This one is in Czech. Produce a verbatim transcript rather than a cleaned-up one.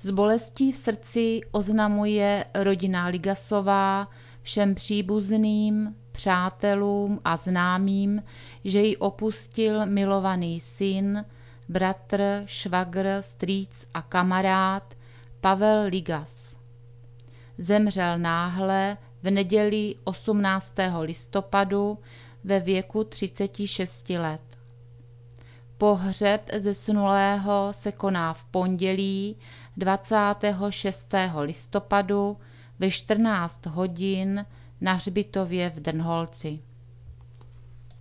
S bolestí v srdci oznamuje rodina Ligasová všem příbuzným, přátelům a známým, že ji opustil milovaný syn, bratr, švagr, strýc a kamarád Pavel Ligas. Zemřel náhle v neděli osmnáctého listopadu ve věku třiceti šesti let. Pohřeb zesnulého se koná v pondělí dvacátého šestého listopadu ve čtrnáct hodin na hřbitově v Drnholci.